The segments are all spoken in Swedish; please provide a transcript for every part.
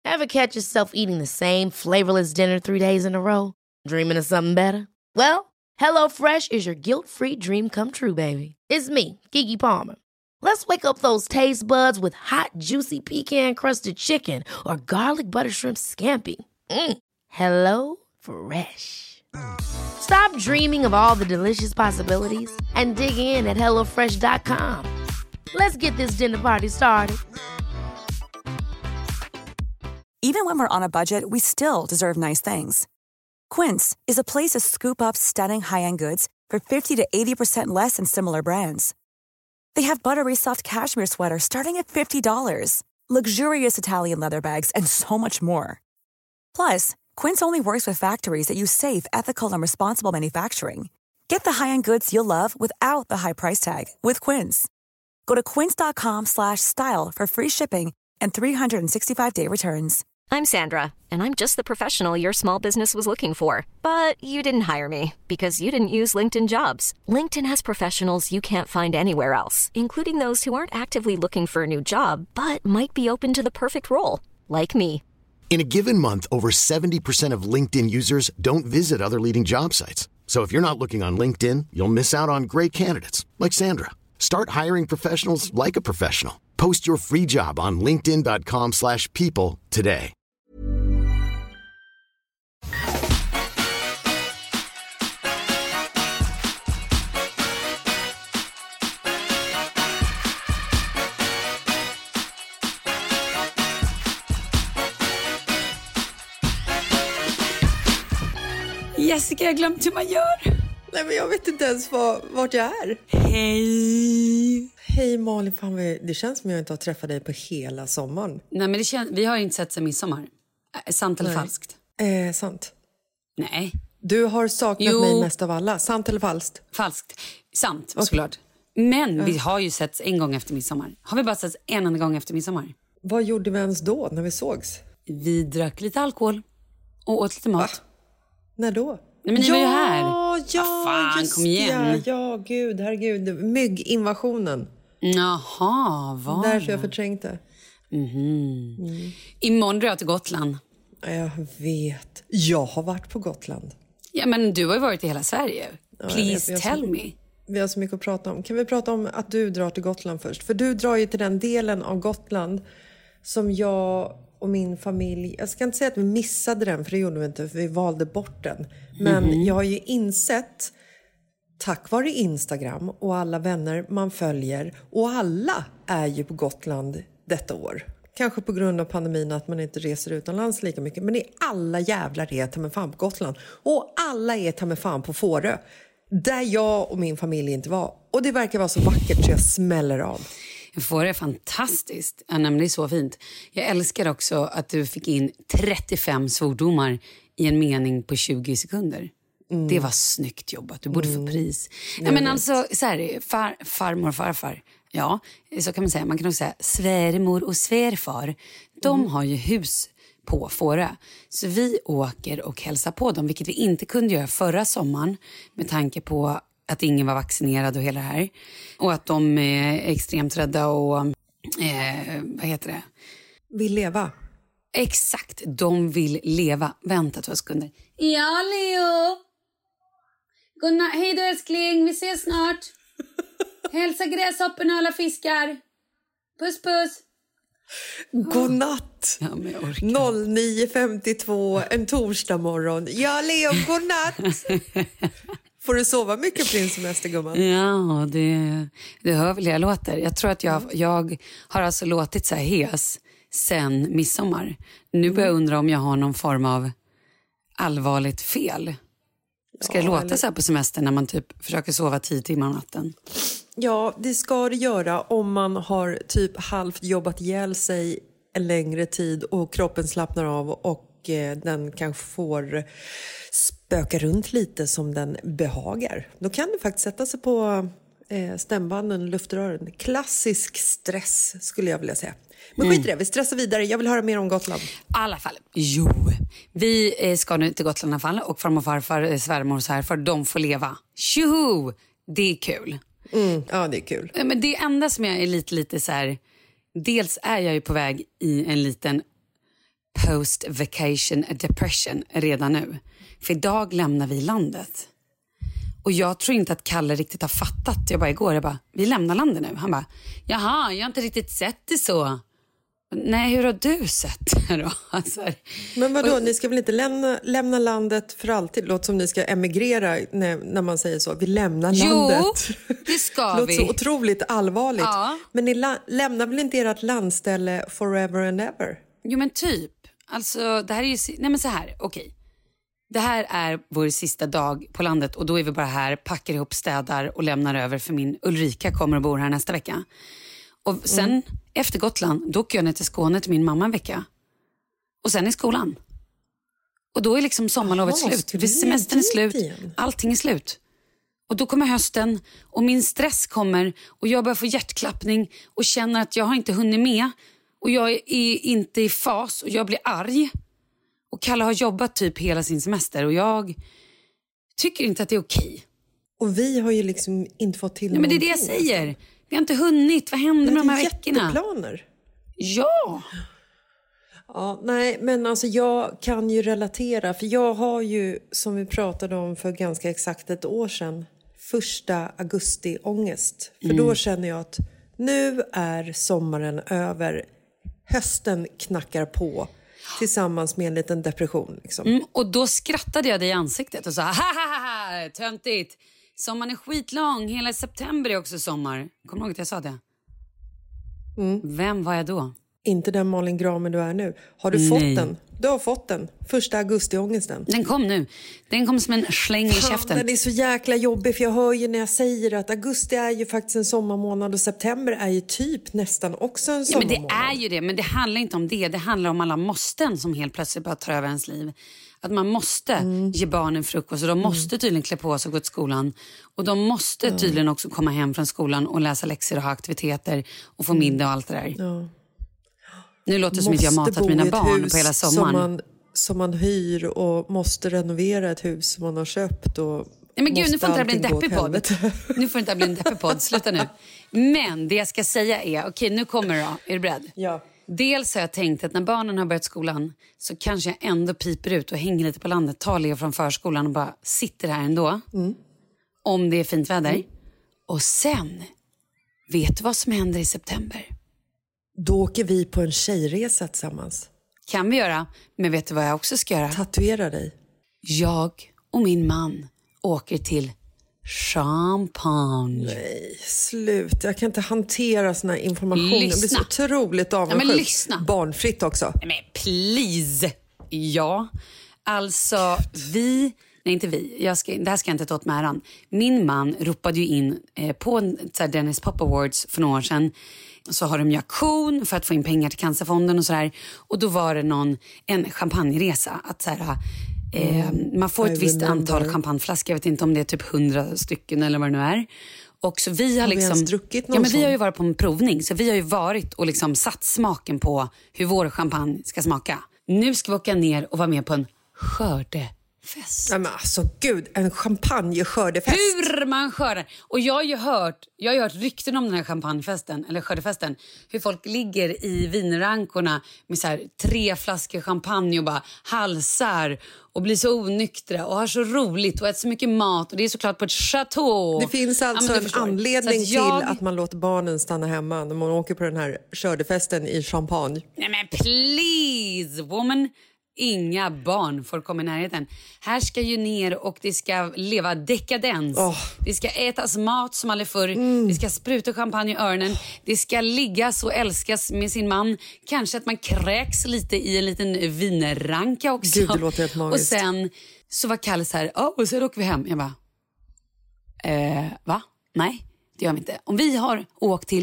Ever catch yourself eating the same flavorless dinner 3 days in a row? Dreaming of something better? Well, HelloFresh is your guilt-free dream come true, baby. It's me, Keke Palmer. Let's wake up those taste buds with hot, juicy pecan-crusted chicken or garlic butter shrimp scampi. Hello Fresh. Stop dreaming of all the delicious possibilities and dig in at HelloFresh.com. Let's get this dinner party started. Even when we're on a budget, we still deserve nice things. Quince is a place to scoop up stunning high-end goods for 50 to 80% less than similar brands. They have buttery soft cashmere sweaters starting at $50, luxurious Italian leather bags, and so much more. Plus, Quince only works with factories that use safe, ethical, and responsible manufacturing. Get the high-end goods you'll love without the high price tag with Quince. Go to quince.com/style for free shipping and 365-day returns. I'm Sandra, and I'm just the professional your small business was looking for. But you didn't hire me because you didn't use LinkedIn Jobs. LinkedIn has professionals you can't find anywhere else, including those who aren't actively looking for a new job, but might be open to the perfect role, like me. In a given month, over 70% of LinkedIn users don't visit other leading job sites. So if you're not looking on LinkedIn, you'll miss out on great candidates like Sandra. Start hiring professionals like a professional. Post your free job on linkedin.com/people today. Jessica, jag har glömt hur man gör. Nej, men jag vet inte ens vart jag är. Hej. Hej Malin, fan, det känns som jag inte har träffat dig på hela sommaren. Nej, men vi har inte sett sen midsommar. Sant eller falskt? Sant. Nej. Du har saknat mig mest av alla. Sant eller falskt? Falskt. Sant, såklart. Men vi har ju sett en gång efter midsommar. Har vi bara sett en enda gång efter midsommar? Vad gjorde vi ens då när vi sågs? Vi drack lite alkohol och åt lite mat. Va? När då? Nej, men ni var ju här. Ja, fan, kom igen. Ja, gud, herregud. Mygginvasionen. Jaha, vad? Därför jag förträngde. Imorgon drar jag till Gotland. Jag vet. Jag har varit på Gotland. Ja, men du har ju varit i hela Sverige. Please tell me. Vi har så mycket att prata om. Kan vi prata om att du drar till Gotland först? För du drar ju till den delen av Gotland som jag och min familj... Jag ska inte säga att vi missade den, för det gjorde vi inte, för vi valde bort den. Men jag har ju insett, tack vare Instagram och alla vänner man följer, och alla är ju på Gotland detta år. Kanske på grund av pandemin att man inte reser utomlands lika mycket. Men det är alla jävlar är ta med fan på Gotland. Och alla är ta med fan på Fårö. Där jag och min familj inte var. Och det verkar vara så vackert så jag smäller av. Fårö är fantastiskt. Ja, det är så fint. Jag älskar också att du fick in 35 svordomar i en mening på 20 sekunder. Det var snyggt jobbat. Du borde få pris. Nej, men alltså, så här, farmor och farfar. Ja, så kan man säga. Man kan också säga svärmor och svärfar. De har ju hus på Fårö. Så vi åker och hälsar på dem, vilket vi inte kunde göra förra sommaren med tanke på att ingen var vaccinerad och hela det här. Och att de är extremt rädda och vad heter det? Vill leva. Exakt, de vill leva. Vänta 2 sekunder. Ja, Leo. Godnatt. Hej då älskling, vi ses snart. Hälsa gräshopporna och alla fiskar. Puss puss. Godnatt. Ja, men jag orkar. 09:52 en torsdag morgon. Ja, Leo, godnatt. Får du sova mycket på din semester, gumman? Ja, det hör väl jag låter. Jag tror att jag har alltså låtit så här hes sen midsommar. Nu börjar jag undra om jag har någon form av allvarligt fel. Ska det låta så här på semester när man typ försöker sova 10 timmar om natten? Ja, det ska det göra om man har typ halvt jobbat ihjäl sig en längre tid och kroppen slappnar av och den kanske får spöka runt lite som den behagar. Då kan det faktiskt sätta sig på stämbanden, luftrören. Klassisk stress skulle jag vilja säga. Men skit i det, vi stressar vidare. Jag vill höra mer om Gotland. I alla fall, vi ska nu till Gotland i alla fall. Och farmor och farfar, svärmor och svärfar, de får leva. Tjoho! Det är kul. Ja, det är kul. Men det enda som jag är lite så här... Dels är jag ju på väg i en liten post-vacation depression redan nu. För idag lämnar vi landet. Och jag tror inte att Kalle riktigt har fattat. Jag bara, vi lämnar landet nu. Han bara, jaha, jag har inte riktigt sett det så. Nej, hur har du sett det då? Alltså, men vadå, ni ska väl inte lämna landet för alltid? Låt som ni ska emigrera när man säger så. Vi lämnar landet. Jo, det ska vi. Låter så otroligt allvarligt. Ja. Men ni lämnar väl inte ert landställe forever and ever? Jo, men typ. Alltså, det här är ju... Nej, men så här, okej. Det här är vår sista dag på landet och då är vi bara här, packar ihop, städar och lämnar över för min Ulrika kommer och bor här nästa vecka. Och sen efter Gotland, då åker jag ner till Skåne till min mamma en vecka. Och sen i skolan. Och då är liksom sommarlovet slut. Semestern är slut, allting är slut. Och då kommer hösten och min stress kommer och jag börjar få hjärtklappning och känner att jag har inte hunnit med. Och jag är inte i fas och jag blir arg. Och Kalle har jobbat typ hela sin semester och jag tycker inte att det är okej. Och vi har ju liksom inte fått till någonting. Men det är det jag säger. Vi har inte hunnit. Vad händer med de här veckorna? Jätteplaner. Ja. Ja, nej, men alltså jag kan ju relatera. För jag har ju, som vi pratade om för ganska exakt ett år sedan, 1 augusti-ångest. För då känner jag att nu är sommaren över. Hösten knackar på. Tillsammans med en liten depression. Liksom. Och då skrattade jag dig i ansiktet och sa, ha, töntigt. Sommaren är skitlång, hela september är också sommar. Kommer du ihåg att jag sa det? Vem var jag då? Inte den Malin Gramer du är nu. Har du fått den? Du har fått den. 1 augusti-ångesten. Den kom nu. Den kom som en släng i käften. Den är så jäkla jobbig för jag hör ju när jag säger att augusti är ju faktiskt en sommarmånad och september är ju typ nästan också en sommarmånad. Men det är ju det, men det handlar inte om det. Det handlar om alla måsten som helt plötsligt bara tar över ens liv. Att man måste ge barnen frukost och de måste tydligen klä på sig och gå till skolan. Och de måste tydligen också komma hem från skolan och läsa läxor och ha aktiviteter och få middag och allt det där. Ja. Nu låter det som att jag har matat mina barn på hela sommaren. Som man hyr och måste renovera ett hus som man har köpt. Och nej men gud, nu får inte det bli en deppig podd. Nu får inte det bli en deppig podd, sluta nu. Men det jag ska säga är, okej, nu kommer det då. Är du beredd? Ja. Dels har jag tänkt att när barnen har börjat skolan så kanske jag ändå piper ut och hänger lite på landet, tar Leo från förskolan och bara sitter här ändå. Om det är fint väder. Och sen, vet du vad som händer i september? Då åker vi på en tjejresa tillsammans. Kan vi göra, men vet du vad jag också ska göra? Tatuera dig. Jag och min man åker till Champagne. Nej, slut. Jag kan inte hantera såna informationer. Lyssna. Det blir så otroligt avundsjuk. Ja, men lyssna. Barnfritt också. Men please. Ja, alltså vi... Nej, inte vi. Det här ska jag inte ta åt med äran. Min man ropade ju in på en Dennis Pop Awards för några år sedan. Så har de ju auktion för att få in pengar till Cancerfonden och sådär. Och då var det en champagneresa. Att så här, man får ett visst antal champagneflaskor. Jag vet inte om det är typ 100 stycken eller vad det nu är. Och så vi har liksom... vi druckit någon ja, men vi har ju varit på en provning. Så vi har ju varit och liksom satt smaken på hur vår champagne ska smaka. Nu ska vi åka ner och vara med på en skördefest. Nej, men alltså gud, en champagne-skördefest. Hur man skördar. Och jag har ju hört rykten om den här champagnefesten, eller skördefesten. Hur folk ligger i vinrankorna med så här 3 flaskor champagne och bara halsar och blir så onyktra och har så roligt och äter så mycket mat. Och det är såklart på ett chateau. Det finns alltså en anledning till att man låter barnen stanna hemma när man åker på den här skördefesten i Champagne. Nej men please, woman. Inga barn får komma i närheten. Här ska ju ner och det ska leva dekadens. Det ska ätas mat som aldrig förr. Det ska spruta champagne i öronen. Det ska liggas och älskas med sin man. Kanske att man kräks lite i en liten vinranka också. Gud, det låter helt magiskt. Och sen så var Kalle så här, och så åker vi hem. Jag bara, va? Nej, det gör vi inte. Om vi har åkt till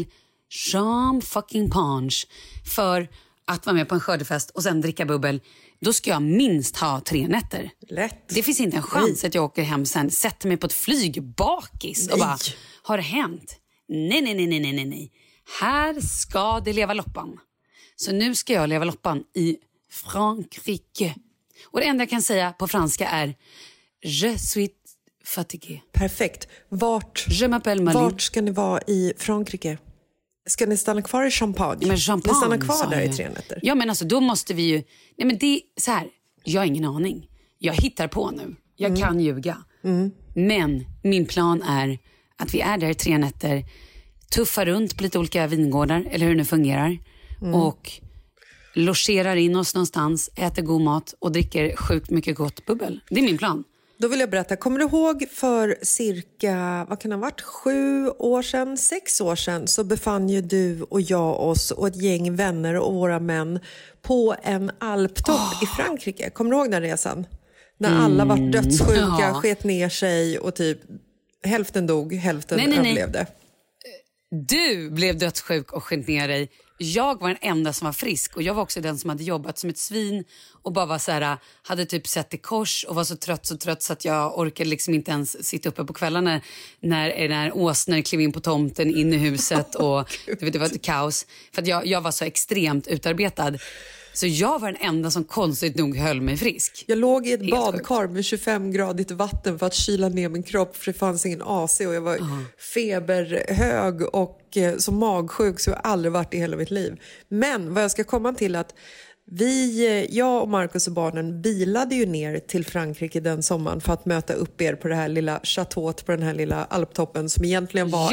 Champagne för att vara med på en skördefest och sen dricka bubbel, då ska jag minst ha 3 nätter. Lätt. Det finns inte en chans att jag åker hem sen, sätter mig på ett flyg bakis och bara, har det hänt? Nej. Här ska det leva loppan. Så nu ska jag leva loppan i Frankrike. Och det enda jag kan säga på franska är Je suis fatigué. Perfekt. Vart ska ni vara i Frankrike? Ska ni stanna kvar i Champagne? Men Champagne, ni stannar kvar där i 3 nätter. Ja, men alltså då måste vi ju... Nej, men det så här. Jag har ingen aning. Jag hittar på nu. Jag kan ljuga. Men min plan är att vi är där i 3 nätter. Tuffar runt på lite olika vingårdar, eller hur det nu fungerar. Och logerar in oss någonstans, äter god mat och dricker sjukt mycket gott bubbel. Det är min plan. Då vill jag berätta, kommer du ihåg för cirka, vad kan det ha varit, 7 år sedan, 6 år sedan så befann ju du och jag oss och ett gäng vänner och våra män på en alptopp i Frankrike. Kommer du ihåg den resan? När alla var dödssjuka, sket ner sig och typ hälften dog, hälften överlevde. Du blev dödssjuk och sket ner dig. Jag var den enda som var frisk och jag var också den som hade jobbat som ett svin och bara var så här, hade typ sett i kors och var så trött så att jag orkade liksom inte ens sitta uppe på kvällarna när åsnor klev in på tomten in i huset och det var ett kaos för att jag var så extremt utarbetad. Så jag var den enda som konstigt nog höll mig frisk. Jag låg i ett badkar med 25-gradigt vatten för att kyla ner min kropp för det fanns ingen AC och jag var feberhög och så magsjuk så jag har aldrig varit i hela mitt liv. Men vad jag ska komma till att jag och Marcus och barnen bilade ju ner till Frankrike den sommaren för att möta upp er på det här lilla chateauet på den här lilla alptoppen som egentligen var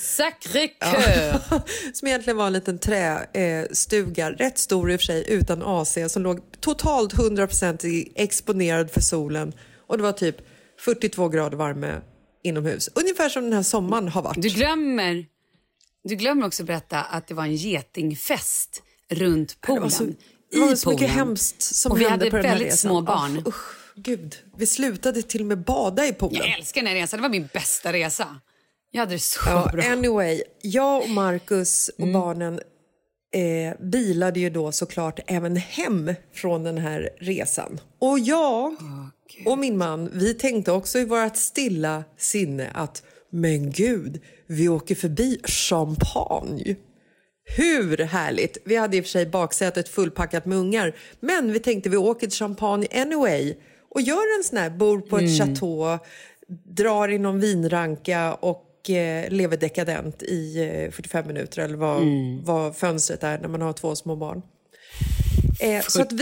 som egentligen var en liten trästuga, rätt stor i och för sig utan AC som låg totalt 100% exponerad för solen och det var typ 42 grader varme inomhus. Ungefär som den här sommaren har varit. Du glömmer också berätta att det var en getingfest runt poolen. Det var så mycket hemskt som hände på den här resan. Och vi hade väldigt små barn. Gud, vi slutade till och med bada i poolen. Jag älskar den här resan, det var min bästa resa. Jag hade det så bra. Anyway, jag och Marcus och barnen bilade ju då såklart även hem från den här resan. Och jag och min man, vi tänkte också i vårt stilla sinne att men gud, vi åker förbi Champagne. Hur härligt! Vi hade i och för sig baksätet fullpackat med ungar. Men vi tänkte vi åker till Champagne anyway. Och gör en sån här, bor på ett chateau, drar i någon vinranka och lever dekadent i 45 minuter. Eller vad fönstret är när man har 2 små barn. Så att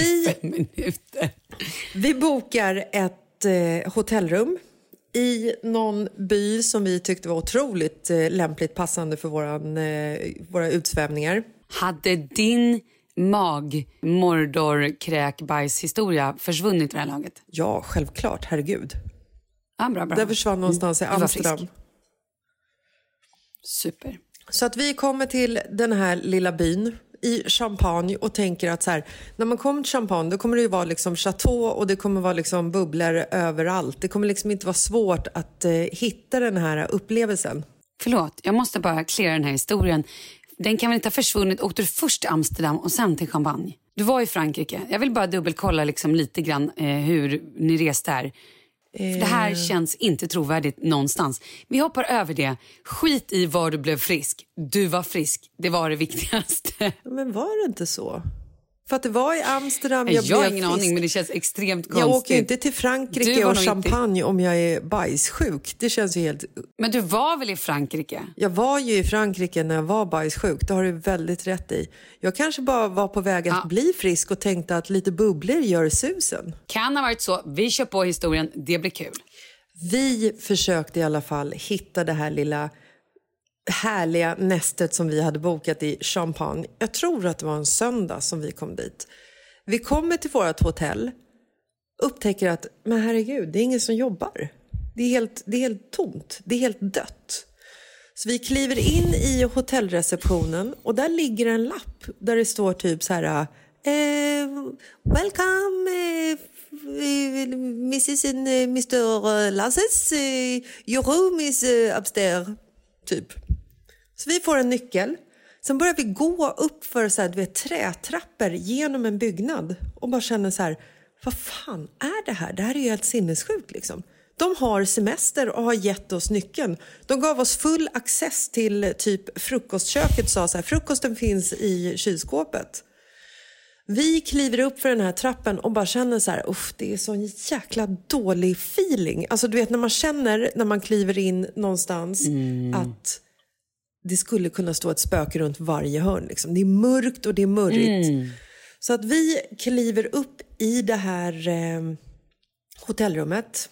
vi bokar ett hotellrum i någon by som vi tyckte var otroligt lämpligt passande för våra utsvävningar. Hade din Mordor-kräk-bajs-historia försvunnit i det här laget? Ja, självklart. Herregud. Ja, bra. Där försvann någonstans i Amsterdam. Super. Så att vi kommer till den här lilla byn i Champagne och tänker att så här, när man kommer till Champagne då kommer det ju vara liksom chateau och det kommer vara liksom bubblor överallt. Det kommer liksom inte vara svårt att hitta den här upplevelsen. Förlåt, jag måste bara klära den här historien. Den kan väl inte ha försvunnit. Åkte du först till Amsterdam och sen till Champagne? Du var i Frankrike. Jag vill bara dubbelkolla liksom lite grann hur ni reste här. För det här känns inte trovärdigt någonstans. Vi hoppar över det. Skit i var du blev frisk. Du var frisk. Det var det viktigaste. Men var det inte så? För att det var i Amsterdam jag har ingen aning, men det känns extremt konstigt. Jag åker ju inte till Frankrike och Champagne om jag är bajssjuk. Det känns ju helt... Men du var väl i Frankrike? Jag var ju i Frankrike när jag var bajssjuk. Det har du väldigt rätt i. Jag kanske bara var på väg att bli frisk och tänkte att lite bubblor gör susen. Kan ha varit så. Vi kör på historien. Det blir kul. Vi försökte i alla fall hitta det här lilla härliga nästet som vi hade bokat i Champagne. Jag tror att det var en söndag som vi kom dit. Vi kommer till vårt hotell, upptäcker att men herregud, det är ingen som jobbar. Det är helt tomt, det är helt dött. Så vi kliver in i hotellreceptionen och där ligger en lapp där det står typ så här welcome Mrs. and Mr. Lasses, your room is upstairs typ. Så vi får en nyckel. Sen börjar vi gå upp för så här, trätrappor genom en byggnad. Och bara känner så här, vad fan är det här? Det här är ju helt sinnessjukt liksom. De har semester och har gett oss nyckeln. De gav oss full access till typ frukostköket. Sa så här, frukosten finns i kylskåpet. Vi kliver upp för den här trappen och bara känner så här, det är sån jäkla dålig feeling. Alltså du vet när man känner när man kliver in någonstans att det skulle kunna stå ett spöke runt varje hörn. Liksom. Det är mörkt och det är murrigt. Så att vi kliver upp i det här hotellrummet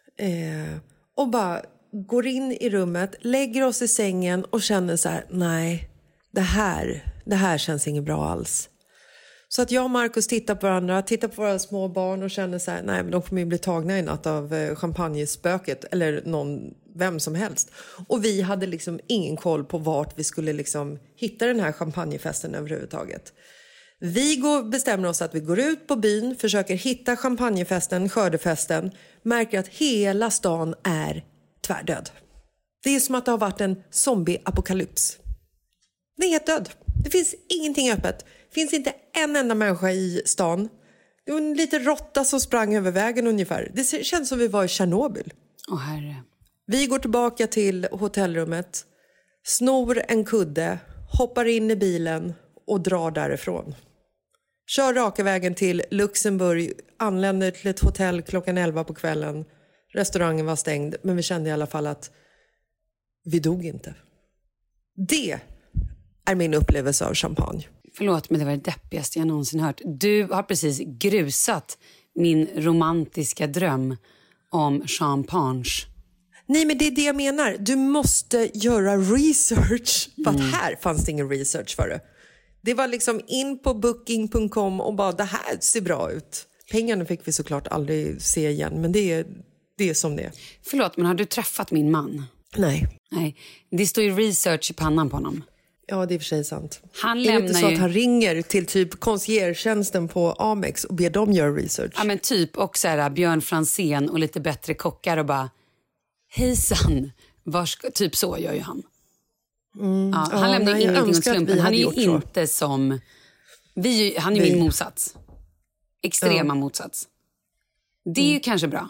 och bara går in i rummet, lägger oss i sängen och känner så här: nej, det här känns inget bra alls. Så att jag och Marcus tittar på varandra, tittar på våra små barn och känner så här: nej, men de kommer ju bli tagna i natt av champagnespöket eller vem som helst. Och vi hade liksom ingen koll på vart vi skulle liksom hitta den här champagnefesten överhuvudtaget. Vi bestämmer oss att vi går ut på byn, försöker hitta champagnefesten, skördefesten, märker att hela stan är tvärdöd. Det är som att det har varit en zombie-apokalyps. Det är helt död. Det finns ingenting öppet. Det finns inte en enda människa i stan. Det var en liten råtta som sprang över vägen ungefär. Det känns som vi var i Tjernobyl. Åh herre. Vi går tillbaka till hotellrummet, snor en kudde, hoppar in i bilen och drar därifrån. Kör raka vägen till Luxemburg, anländer till ett hotell klockan 11 på kvällen. Restaurangen var stängd, men vi kände i alla fall att vi dog inte. Det är min upplevelse av champagne. Förlåt, men det var det deppigaste jag någonsin hört. Du har precis grusat min romantiska dröm om champagne. Nej, men det är det jag menar. Du måste göra research. För att här fanns det ingen research för det. Det var liksom in på booking.com och bara, det här ser bra ut. Pengarna fick vi såklart aldrig se igen, men det är som det är. Förlåt, men har du träffat min man? Nej. Nej, det står ju research i pannan på honom. Ja, det är för sig sant. Han är det lämnar inte så ju... att han ringer till typ concierge-tjänsten på Amex och ber dem göra research? Ja, men typ, och så här, Björn Franzén och lite bättre kockar och bara, hejsan, typ så gör ju han. Ja, han lämnar ingenting åt slumpen. Han är ju inte som... han är min motsats. Extrema motsats. Det är ju kanske bra.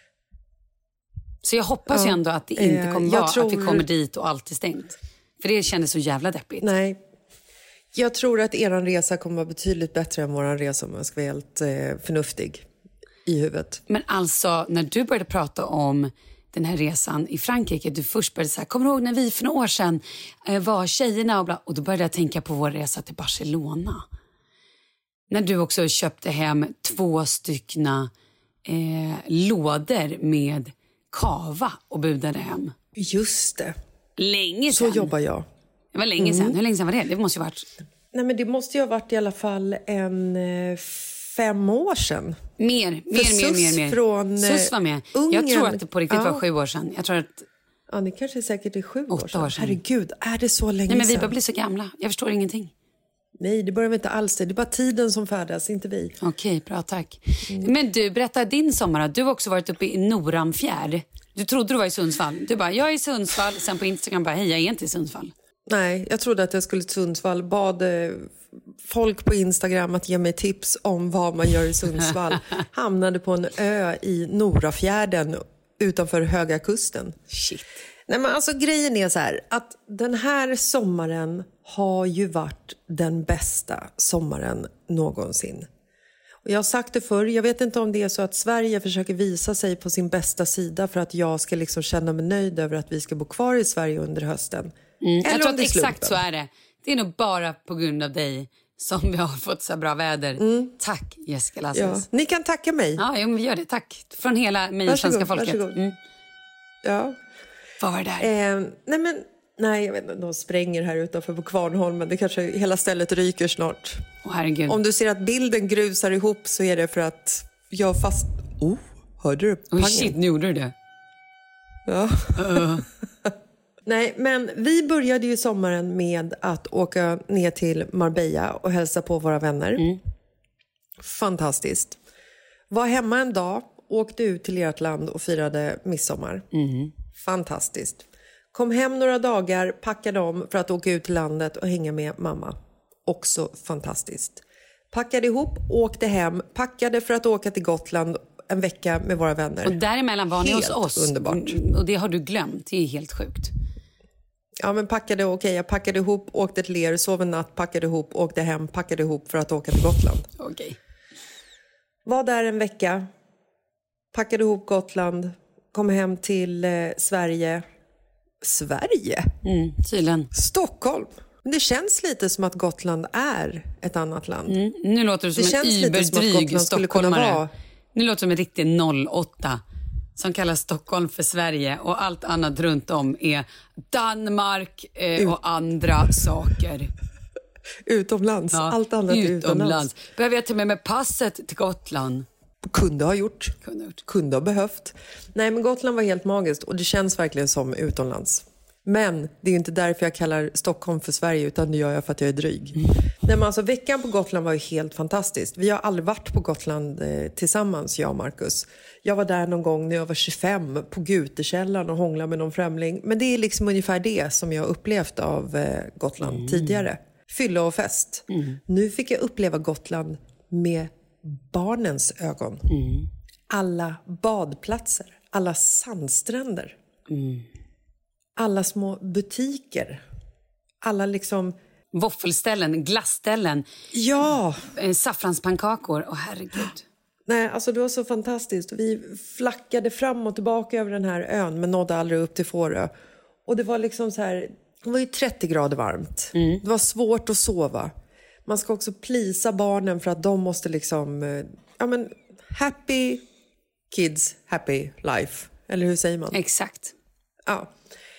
Så jag hoppas ju ändå att det inte kommer vara att vi kommer dit och allt är stängt. För det kändes så jävla deppigt. Nej. Jag tror att eran resa kommer vara betydligt bättre än våran resa, om jag ska vara helt förnuftig i huvudet. Men alltså, när du började prata om den här resan i Frankrike, du först började säga, kommer du ihåg när vi för några år sedan var tjejerna och bla, och då började jag tänka på vår resa till Barcelona. När du också köpte hem 2 lådor med kava och budade hem. Just det. Länge sedan. Så jobbar jag. Det var länge sedan. Hur länge sedan var det? Det måste ju ha varit... Nej, men det måste ju ha varit i alla fall 5 år sedan. Mer. Från Sus var med. Ungern. Jag tror att det på riktigt var 7 år sedan. Jag tror att... Ja, det kanske säkert är 7 år 8 år sedan. Herregud, är det så länge Nej, men vi sedan? börjar bli så gamla. Jag förstår ingenting. Nej, det börjar vi inte alls. Det är bara tiden som färdas, inte vi. Okej, bra, tack. Men du, berätta din sommar. Du har också varit uppe i Noramfjärd. Du trodde du var i Sundsvall. Du bara, jag är i Sundsvall. Sen på Instagram bara, hej, jag är inte i Sundsvall. Nej, jag trodde att jag skulle till Sundsvall. Bad folk på Instagram att ge mig tips om vad man gör i Sundsvall. Hamnade på en ö i Norafjärden utanför Höga kusten. Shit. Nej, men alltså grejen är så här, att den här sommaren har ju varit den bästa sommaren någonsin. Och jag har sagt det förr, jag vet inte om det är så att Sverige försöker visa sig på sin bästa sida för att jag ska liksom känna mig nöjd över att vi ska bo kvar i Sverige under hösten. Jag tror att exakt så är det. Det är nog bara på grund av dig som vi har fått så bra väder. Tack, Jessica Lasses. Ja, ni kan tacka mig. Ja, men vi gör det. Tack. Från hela mig och svenska folket. Varsågod. Ja. Vad var det där? Nej, jag vet inte, de spränger här utanför på Kvarnholmen. Det kanske hela stället ryker snart. Herregud. Om du ser att bilden grusar ihop så är det för att jag fast... hörde du pangen? Shit, nu gjorde du det. Ja. Nej, men vi började ju sommaren med att åka ner till Marbella och hälsa på våra vänner. Fantastiskt. Var hemma en dag, åkte ut till ert land och firade midsommar. Fantastiskt. Kom hem några dagar, packade om för att åka ut till landet och hänga med mamma. Också fantastiskt. Packade ihop, åkte hem, packade för att åka till Gotland en vecka med våra vänner. Och däremellan var ni hos oss. Underbart. Och det har du glömt, det är helt sjukt. Ja, men jag packade ihop, åkte till er, sov en natt, packade ihop, åkte hem, packade ihop för att åka till Gotland. Okej. Var där en vecka, packade ihop Gotland, kom hem till Sverige, Sverige. Tydligen. Stockholm. Det känns lite som att Gotland är ett annat land. Nu låter du som en iberdryg stockholmare. Nu låter du som en riktig 08 som kallar Stockholm för Sverige och allt annat runt om är Danmark och andra saker. Utomlands. Ja, allt annat utomlands. Behöver jag ta med mig passet till Gotland? Kunde ha gjort. Kunde ha behövt. Nej, men Gotland var helt magiskt och det känns verkligen som utomlands. Men det är inte därför jag kallar Stockholm för Sverige, utan det gör jag för att jag är dryg. Nej, men alltså, veckan på Gotland var ju helt fantastiskt. Vi har aldrig varit på Gotland tillsammans, jag och Marcus. Jag var där någon gång när jag var 25 på Gutekällan och hånglade med någon främling. Men det är liksom ungefär det som jag upplevt av Gotland tidigare. Fylla och fest. Nu fick jag uppleva Gotland med barnens ögon. Alla badplatser, alla sandstränder. Alla små butiker. Alla liksom... Våffelställen, glassställen. Ja. Saffranspannkakor. Åh, herregud. Nej, alltså det var så fantastiskt. Vi flackade fram och tillbaka över den här ön, men nådde aldrig upp till Fårö. Och det var liksom så här... Det var ju 30 grader varmt. Det var svårt att sova. Man ska också plisa barnen för att de måste liksom... Ja, men happy kids, happy life. Eller hur säger man? Exakt. Ja.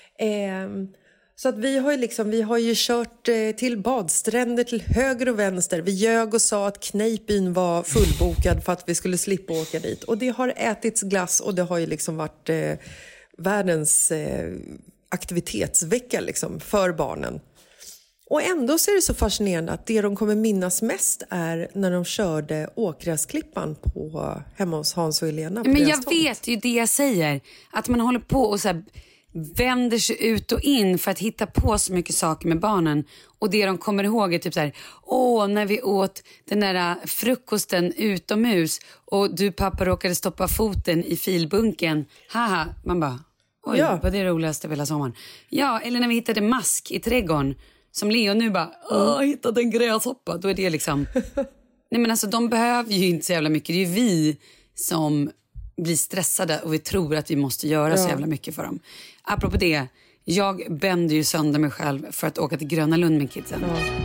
Så att vi har ju kört till badstränder till höger och vänster. Vi ljög och sa att Kneippbyn var fullbokad för att vi skulle slippa åka dit. Och det har ätits glass och det har ju liksom varit världens aktivitetsvecka liksom för barnen. Och ändå så är det så fascinerande att det de kommer minnas mest är när de körde Åkgräsklippan hemma hos Hans och Helena. Men jag vet ju det jag säger. Att man håller på och så här vänder sig ut och in för att hitta på så mycket saker med barnen. Och det de kommer ihåg är typ så här: när vi åt den där frukosten utomhus och du pappa råkade stoppa foten i filbunken. Haha, man bara, oj, vad det roligaste av hela sommaren. Ja, eller när vi hittade mask i trädgården. Som Leo nu bara, hittade en gräshoppa. Då är det liksom... Nej, men alltså de behöver ju inte så jävla mycket. Det är ju vi som blir stressade och vi tror att vi måste göra så jävla mycket för dem. Apropå det, jag bänder ju sönder mig själv för att åka till Gröna Lund med kidsen.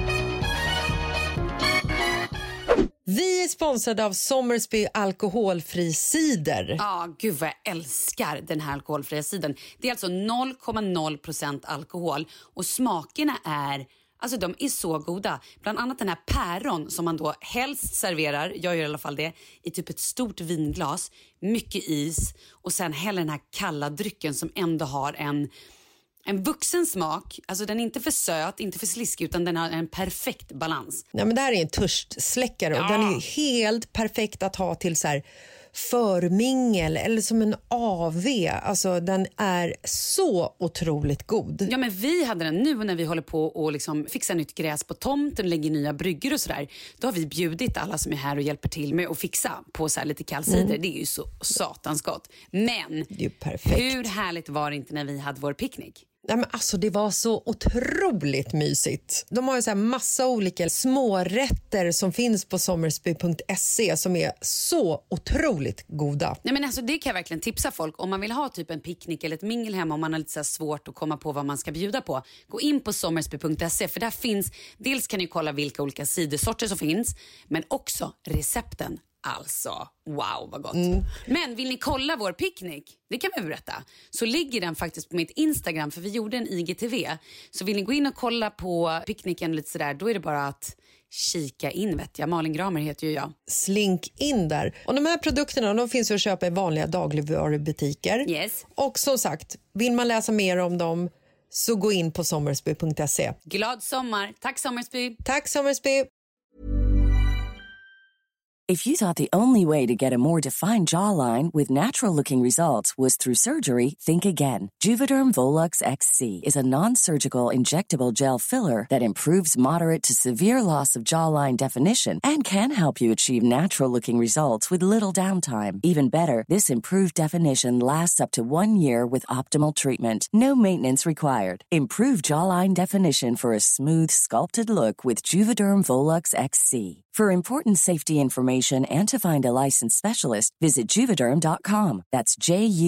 Vi är sponsrade av Somersby alkoholfri cider. Ja, gud vad jag älskar den här alkoholfria cidern. Det är alltså 0,0% alkohol och smakerna är... Alltså de är så goda. Bland annat den här päron som man då helst serverar, jag gör i alla fall det, i typ ett stort vinglas, mycket is och sen häller den här kalla drycken som ändå har en vuxen smak. Alltså den är inte för söt, inte för sliskig, utan den har en perfekt balans. Nej, men det här är en törstsläckare och den är helt perfekt att ha till så här förmingel eller som en AV. Alltså den är så otroligt god. Ja, men vi hade den nu när vi håller på och liksom fixar nytt gräs på tomten, lägger nya bryggor och sådär. Då har vi bjudit alla som är här och hjälper till med att fixa på så här lite kallcider. Det är ju så satans gott. Men det är perfekt. Hur härligt var det inte när vi hade vår picknick? Nej, men alltså det var så otroligt mysigt. De har ju så här massa olika smårätter som finns på somersby.se som är så otroligt goda. Nej, men alltså det kan jag verkligen tipsa folk. Om man vill ha typ en picknick eller ett mingel hemma, om man har lite så här svårt att komma på vad man ska bjuda på, gå in på somersby.se, för där finns, dels kan ni kolla vilka olika cidersorter som finns, men också recepten. Alltså, wow vad gott. Men vill ni kolla vår picknick? Det kan vi berätta. Så ligger den faktiskt på mitt Instagram, för vi gjorde en IGTV. Så vill ni gå in och kolla på picknicken lite sådär, då är det bara att kika in, vet jag. Malin Gramer heter ju jag. Slink in där. Och de här produkterna, de finns att köpa i vanliga dagligvarubutiker. Yes. Och som sagt, vill man läsa mer om dem så gå in på somersby.se. Glad sommar. Tack Somersby. Tack Somersby. If you thought the only way to get a more defined jawline with natural-looking results was through surgery, think again. Juvederm Volux XC is a non-surgical injectable gel filler that improves moderate to severe loss of jawline definition and can help you achieve natural-looking results with little downtime. Even better, this improved definition lasts up to 1 year with optimal treatment. No maintenance required. Improve jawline definition for a smooth, sculpted look with Juvederm Volux XC. For important safety information and to find a licensed specialist, visit Juvederm.com. That's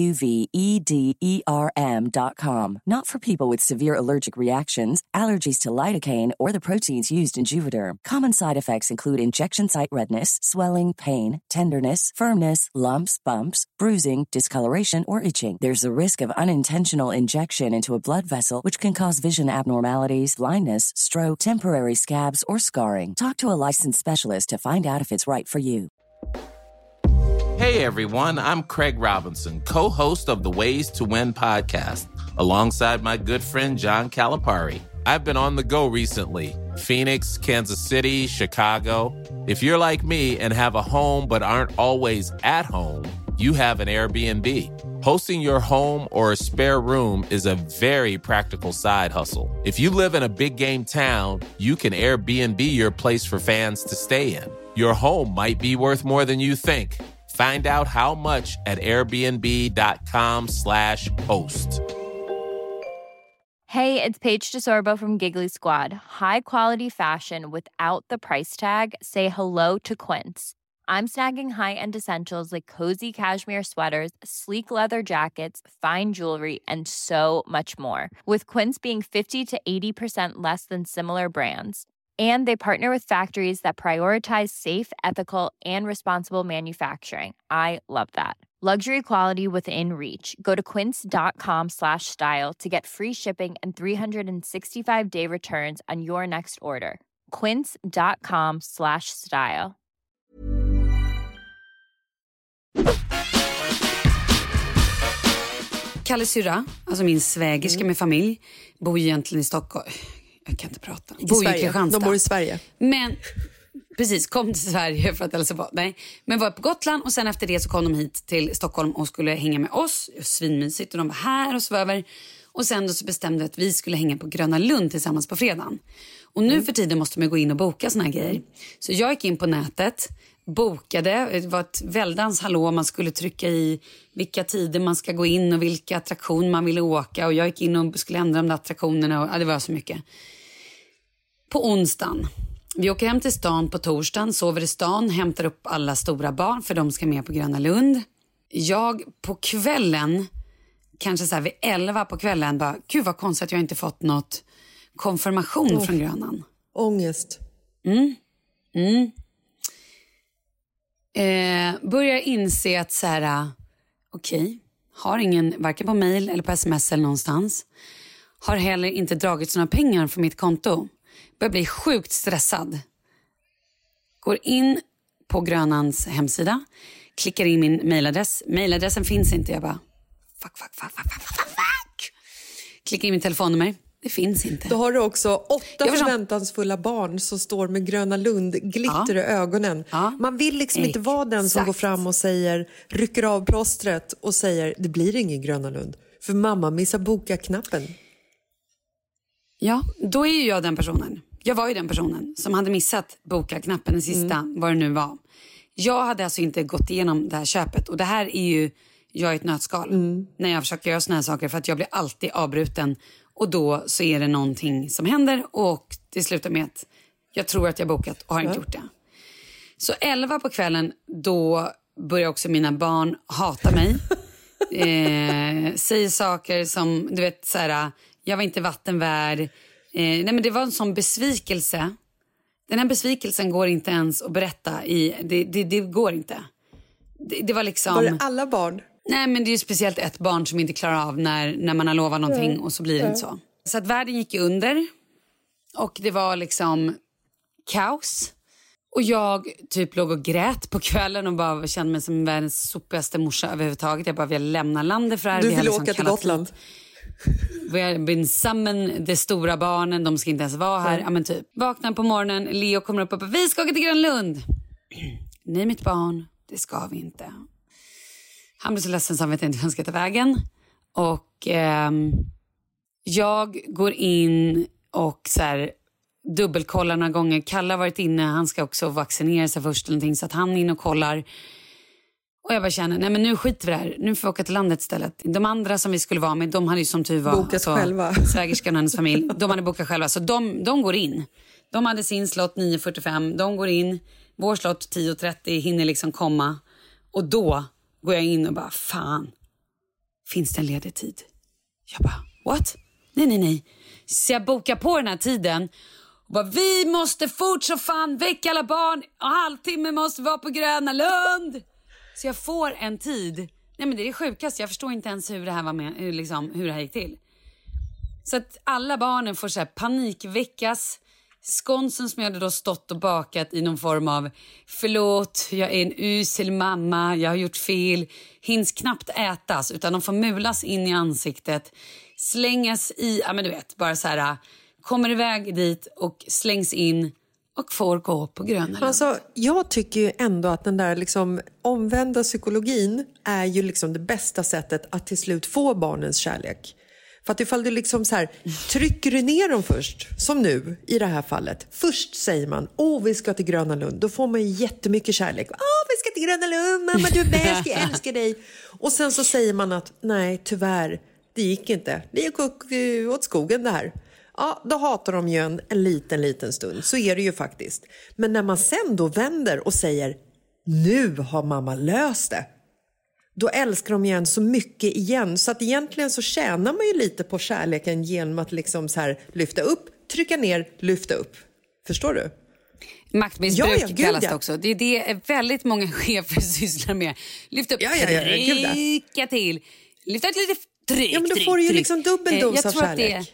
JUVEDERM.com. Not for people with severe allergic reactions, allergies to lidocaine, or the proteins used in Juvederm. Common side effects include injection site redness, swelling, pain, tenderness, firmness, lumps, bumps, bruising, discoloration, or itching. There's a risk of unintentional injection into a blood vessel, which can cause vision abnormalities, blindness, stroke, temporary scabs, or scarring. Talk to a licensed specialist to find out if it's right for you. Hey everyone, I'm Craig Robinson, co-host of the Ways to Win podcast, alongside my good friend John Calipari. I've been on the go recently. Phoenix, Kansas City, Chicago. If you're like me and have a home but aren't always at home, you have an Airbnb. Hosting your home or a spare room is a very practical side hustle. If you live in a big game town, you can Airbnb your place for fans to stay in. Your home might be worth more than you think. Find out how much at airbnb.com/host. Hey, it's Paige DeSorbo from Giggly Squad. High quality fashion without the price tag. Say hello to Quince. I'm snagging high-end essentials like cozy cashmere sweaters, sleek leather jackets, fine jewelry, and so much more. With Quince being 50 to 80% less than similar brands. And they partner with factories that prioritize safe, ethical, and responsible manufacturing. I love that. Luxury quality within reach. Go to quince.com/style to get free shipping and 365-day returns on your next order. Quince.com/style. Kalles syrra, alltså min svägerska med familj, bor ju egentligen i Stockholm. Jag kan inte prata. Bor i Kristianstad. De bor i Sverige. Men precis, kom till Sverige för att hälsa på. Nej, men var på Gotland och sen efter det så kom de hit till Stockholm och skulle hänga med oss. Svinmysigt, och de var här och så över. Och sen då så bestämde vi att vi skulle hänga på Gröna Lund tillsammans på fredagen. Och nu för tiden måste man gå in och boka såna här grejer. Så jag gick in på nätet, bokade, det var ett väldans hallå, man skulle trycka i vilka tider man ska gå in och vilka attraktioner man ville åka, och jag gick in och skulle ändra de där attraktionerna, och det var så mycket. På onsdagen, vi åker hem till stan på torsdagen, sover i stan, hämtar upp alla stora barn för de ska med på Gröna Lund. Jag på kvällen, kanske så här vid 11 på kvällen, bara, gud vad konstigt att jag inte fått något konfirmation från Grönan. Ångest. Börjar inse att så här, okej, har ingen varken på mail eller på sms eller någonstans. Har heller inte dragit såna pengar från mitt konto. Börjar bli sjukt stressad. Går in på Grönans hemsida, klickar in min mailadress. Mailadressen finns inte, jag bara fuck. Klickar in min telefonnummer. Det finns inte. Då har du också 8 förväntansfulla barn som står med Gröna Lund, glitter i ögonen. Ja. Man vill liksom inte vara den som går fram och säger, rycker av plåstret och säger, det blir ingen Gröna Lund. För mamma missar boka-knappen. Ja, då är ju jag den personen. Jag var ju den personen som hade missat boka-knappen, den sista, vad det nu var. Jag hade alltså inte gått igenom det här köpet. Och det här är ju, jag är ett nötskal. När jag försöker göra såna här saker, för att jag blir alltid avbruten. Och då så är det någonting som händer, och det slutar med att jag tror att jag bokat och har inte gjort det. Så 11 på kvällen, då börjar också mina barn hata mig. Säger saker som, du vet, så här, jag var inte vattenvärd. Nej, men det var en sån besvikelse. Den här besvikelsen går inte ens att berätta i, det går inte. Det var liksom... Var det alla barn? Nej, men det är ju speciellt ett barn som inte klarar av när man har lovat någonting och så blir det inte så. Så att världen gick under och det var liksom kaos. Och jag typ låg och grät på kvällen och bara kände mig som världens sopigaste morsa överhuvudtaget. Jag bara vill lämna landet för det här. Du vill åka till Gotland. Vi har been summoned, de stora barnen, de ska inte ens vara här. Ja, men typ. Vaknar på morgonen, Leo kommer upp och bara, vi ska åka till Grönlund. Nej, mitt barn, det ska vi inte. Han blev så ledsen så han vet inte hur han ska ta vägen. Och jag går in och så här, dubbelkollar några gånger. Kalle har varit inne, han ska också vaccinera sig först eller någonting, så att han är inne och kollar. Och jag bara känner, nej men nu skiter vi det här. Nu får vi åka till landet istället. De andra som vi skulle vara med, de hade ju som tur var bokat själva. Svägerskan och hennes familj, de hade bokat själva. Så de går in. De hade sin slott 9:45, de går in. Vårslott 10:30 hinner liksom komma. Och då går jag in och bara, fan, finns det en ledig tid? Jag bara, what? Nej. Så jag bokar på den här tiden. Och bara, vi måste fort så fan väcka alla barn. Och halvtimme måste vara på Gröna Lund. Så jag får en tid. Nej, men det är det sjukaste. Jag förstår inte ens hur det här var med, hur det här gick till. Så att alla barnen får så här panikväckas. Skonsen som jag hade då stått och bakat i någon form av förlåt, jag är en usel mamma, jag har gjort fel, hinns knappt ätas utan de får mulas in i ansiktet, slängas i, ja men du vet, bara så här, kommer iväg dit och slängs in och får gå på Gröna Lund. Alltså, jag tycker ju ändå att den där liksom omvända psykologin är ju liksom det bästa sättet att till slut få barnens kärlek. För att ifall du liksom så här, trycker du ner dem först, som nu i det här fallet. Först säger man, vi ska till Gröna Lund. Då får man ju jättemycket kärlek. Vi ska till Gröna Lund, mamma du är bäst, jag älskar dig. Och sen så säger man att, nej tyvärr, det gick inte. Det gick åt skogen det här. Ja, då hatar de ju en liten stund. Så är det ju faktiskt. Men när man sen då vänder och säger, nu har mamma löst det. Då älskar de igen så mycket igen. Så att egentligen så tjänar man ju lite på kärleken genom att liksom så här lyfta upp, trycka ner, lyfta upp. Förstår du? Maktmissbruk kallas det också. Det är det väldigt många chefer sysslar med. Lyfta upp, trycka till. Lyfta ett litet tryck. Ja, men då får du ju liksom dubbel dos av kärlek.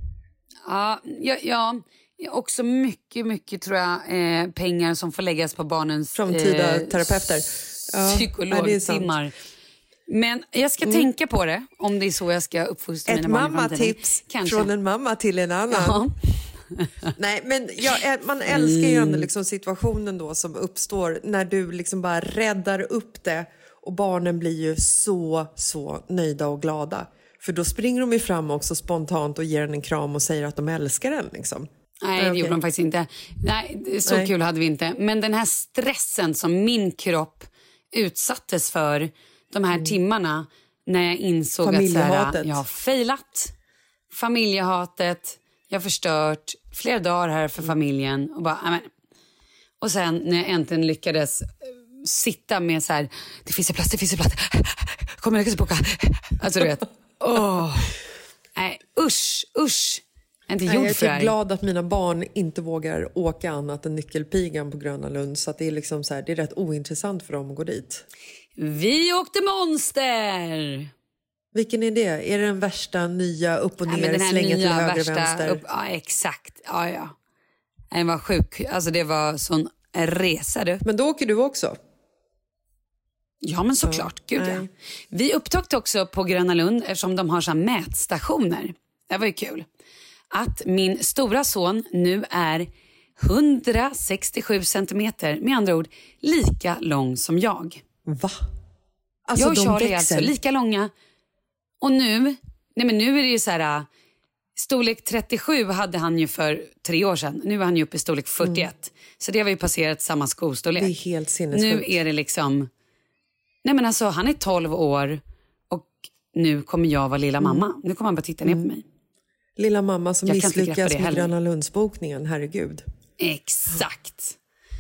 Ja, också mycket tror jag pengar som får läggas på barnens framtida terapeuter. Psykologtimmar. Men jag ska tänka på det om det är så jag ska uppfostra mina barn i framtiden. Ett mammatips från en mamma till en annan. Nej, men man älskar ju ändå liksom situationen då som uppstår när du liksom bara räddar upp det och barnen blir ju så nöjda och glada. För då springer de ju fram också spontant och ger en kram och säger att de älskar den liksom. Nej, det gjorde de faktiskt inte. Nej, så kul hade vi inte. Men den här stressen som min kropp utsattes för de här timmarna när jag insåg att så här, jag har failat. Familjehatet, jag har förstört flera dagar här för familjen. Och, bara, amen. Och sen när jag äntligen lyckades sitta med så här, det finns en plats. Kommer jag lyckas boka? Alltså du vet. Nej, usch. Jag är typ glad att mina barn inte vågar åka annat än Nyckelpigan på Gröna Lund. Så att det är liksom så här, det är rätt ointressant för dem att gå dit. Vi åkte Monster! Vilken är det? Är det den värsta nya upp och ner, slänga till höger och vänster? Ja, exakt. Ja. Den var sjuk. Alltså det var sån resa du. Men då åker du också? Ja, men såklart. Gud, ja. Vi upptäckte också på Gröna Lund, eftersom de har så här mätstationer. Det var ju kul. Att min stora son nu är 167 centimeter, med andra ord lika lång som jag. Va? Alltså jag och Charlie är alltså lika långa. Och nu är det ju så här, storlek 37 hade han ju för 3 år sedan. Nu är han ju uppe i storlek 41. Så det har vi passerat samma skostorlek. Det är helt sinnessjukt. Nu är det liksom, nej men alltså han är 12 år och nu kommer jag vara lilla mamma. Nu kommer han bara titta ner på mig. Lilla mamma som misslyckas med Gröna Lundsbokningen, herregud. Exakt.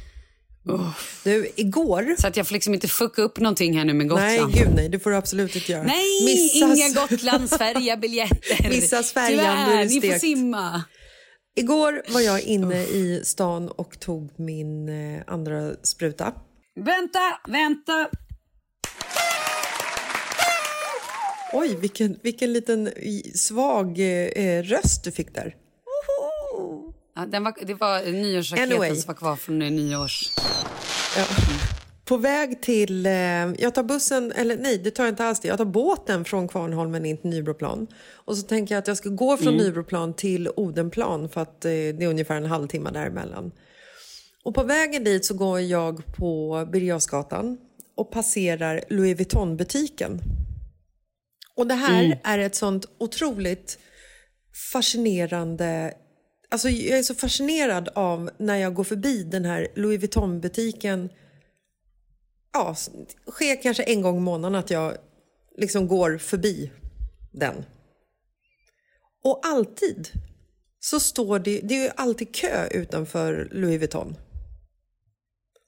Du, igår... Så att jag får liksom inte fucka upp någonting här nu med Gotland. Nej, det får du absolut inte göra. Nej, inga Gotlandsfärja-biljetter. Missas färjan, då är det stekt. Ni får simma. Igår var jag inne i stan och tog min andra spruta. Vänta. Oj, vilken liten svag röst du fick där. Ja, det var nyårsraketen som var kvar från nyårs. Ja. På väg till... jag tar bussen, eller nej, det tar jag inte alls det. Jag tar båten från Kvarnholmen in till Nybroplan. Och så tänker jag att jag ska gå från Nybroplan till Odenplan för att det är ungefär en halvtimme däremellan. Och på vägen dit så går jag på Birger Jarlsgatan och passerar Louis Vuitton-butiken. Och det här är ett sånt otroligt fascinerande... Alltså jag är så fascinerad av när jag går förbi den här Louis Vuitton-butiken. Ja, sker kanske en gång i månaden att jag liksom går förbi den. Och alltid så står det är ju alltid kö utanför Louis Vuitton.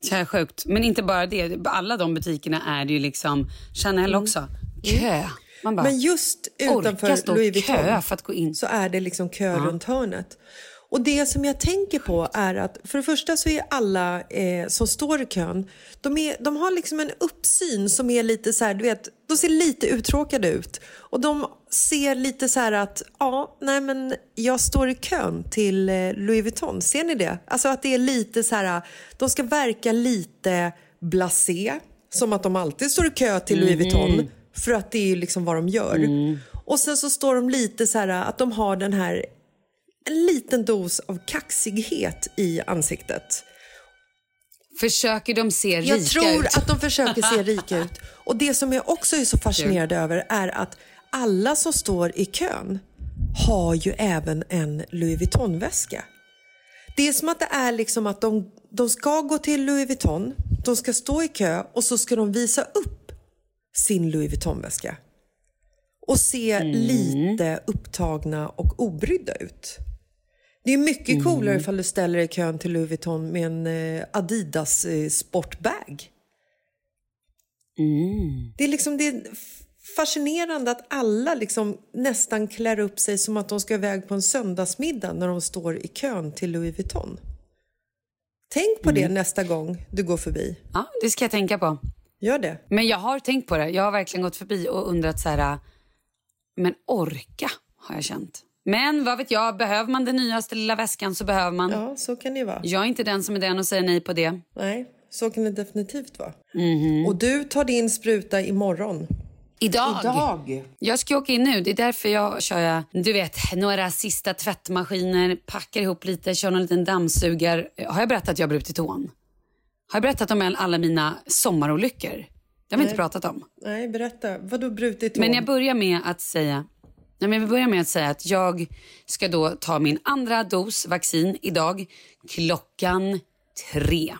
Så här sjukt. Men inte bara det. Alla de butikerna är det ju liksom Chanel också. Kö. Man bara, men just utanför Louis Vuitton kö för att gå in. så är det liksom kö runt hörnet. Och det som jag tänker på är att för det första så är alla som står i kön, de har liksom en uppsyn som är lite så här, du vet, de ser lite uttråkade ut. Och de ser lite så här att, men jag står i kön till Louis Vuitton. Ser ni det? Alltså att det är lite så här, de ska verka lite blasé, som att de alltid står i kö till Louis Vuitton. För att det är ju liksom vad de gör. Och sen så står de lite så här att de har den här en liten dos av kaxighet i ansiktet. Försöker de se rika ut? Jag tror att de försöker se rika ut. Och det som jag också är så fascinerad över är att alla som står i kön har ju även en Louis Vuitton-väska. Det är som att det är liksom att de ska gå till Louis Vuitton, de ska stå i kö och så ska de visa upp sin Louis Vuitton-väska. Och se lite upptagna och obrydda ut. Det är mycket coolare ifall du ställer i kön till Louis Vuitton med en Adidas sportbag. Det är liksom det är fascinerande att alla liksom nästan klär upp sig som att de ska iväg på en söndagsmiddag när de står i kön till Louis Vuitton. Tänk på det nästa gång du går förbi. Ja, det ska jag tänka på. Gör det. Men jag har tänkt på det. Jag har verkligen gått förbi och undrat så här, men orka har jag känt. Men vad vet jag, behöver man den nyaste lilla väskan så behöver man. Ja, så kan det vara. Jag är inte den som är den och säger nej på det. Nej, så kan det definitivt vara. Och du tar din spruta imorgon. Idag. Jag ska åka in nu. Det är därför jag kör, du vet, några sista tvättmaskiner, packar ihop lite, kör någon liten dammsugar. Har jag berättat att jag har brutit tån? Har jag berättat om alla mina sommarolyckor? Det har vi inte pratat om. Nej, berätta. Vadå brutit tån? Men jag börjar med att säga... att jag ska då ta min andra dos vaccin idag 3:00.